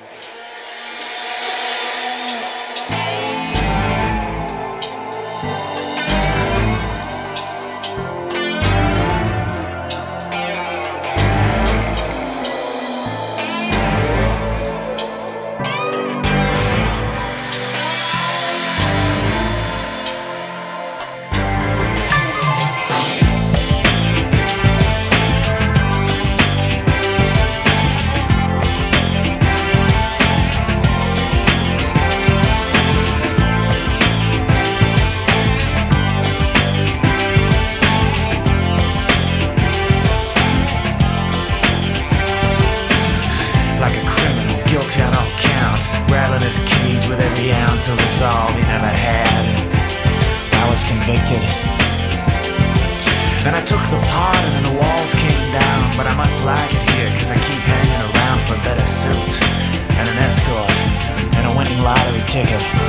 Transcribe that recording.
Like a criminal, guilty on all counts, rattling his cage with every ounce of resolve he never had. I was convicted, and I took the pardon and the walls came down. But I must like it here, cause I keep hanging around for a better suit and an escort and a winning lottery ticket.